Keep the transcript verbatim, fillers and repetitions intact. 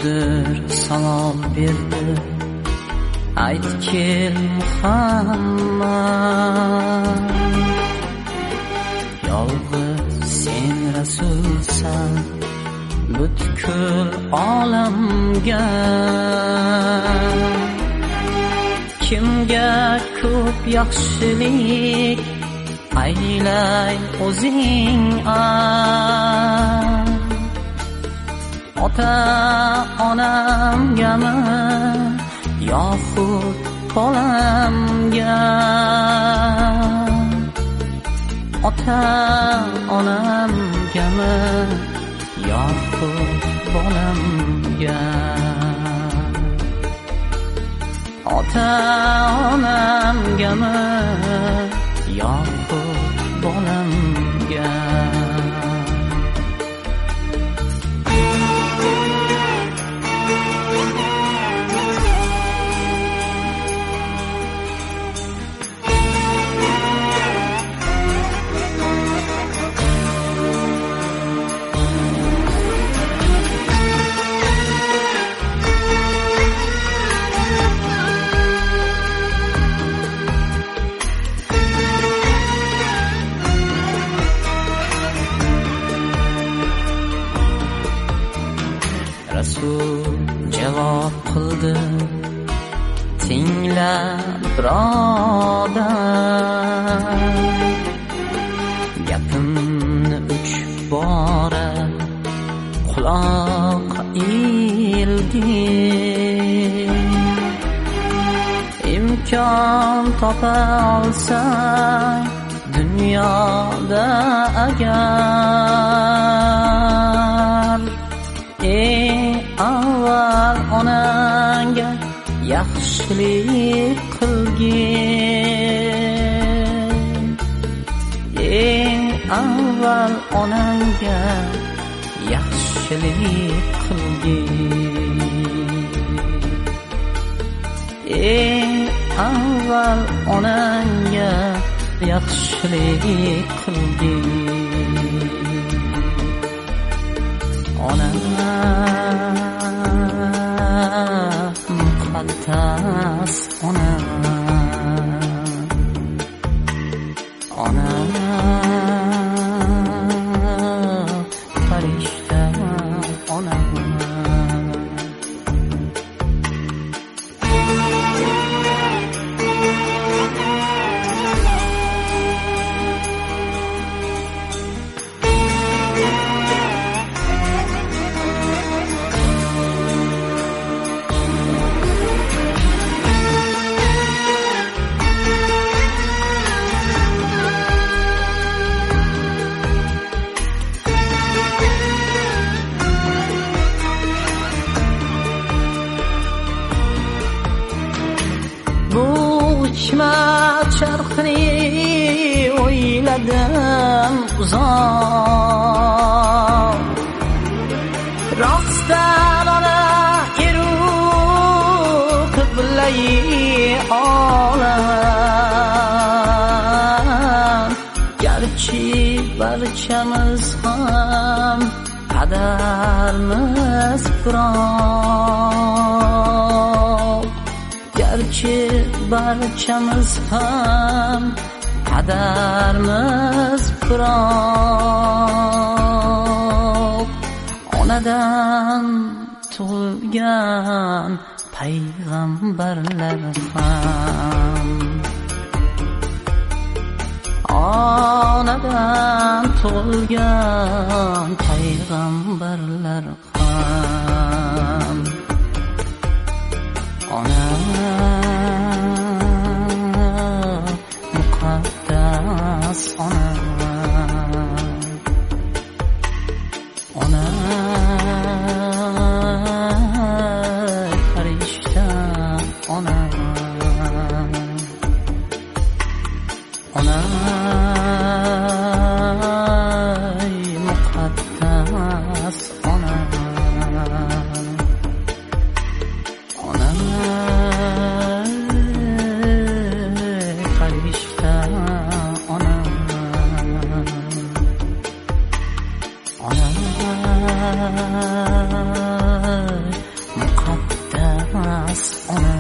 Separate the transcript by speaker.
Speaker 1: ko'pdir savol berdi, ayt kel Muhammad. Yolg'iz sen rasulsan butkul olamga, kimga ko'p yaxshilik aylay o'zing ay. Ota onamgami yoxud bolamga, ota onamgami yoxud bolamga, ota onamgami yoxud bolamga. Javob qildi, tingla birodar, gapimni uch bora quloq ilgin. Imkon topa olsang dunyoda agar, eng avval onangga yaxshilik qilgin. Eng avval onangga yaxshilik qilgin. Eng avval onangga yaxshilik qilgin. Ona muqaddas, ona ona farishta, ona charxni o'yladim uzoq, rostdan ona eru qiblai olam. Garchi barchamiz ham qadarmiz biroq, garchi barchamiz ham qadarmiz biroq, onadan tug'ilgan payg'ambarlar ham, onadan tug'ilgan payg'ambarlar ham, ona muqaddas, ona ona farishta, ona ona muqaddas, ona ona farishta, ona ona onas ona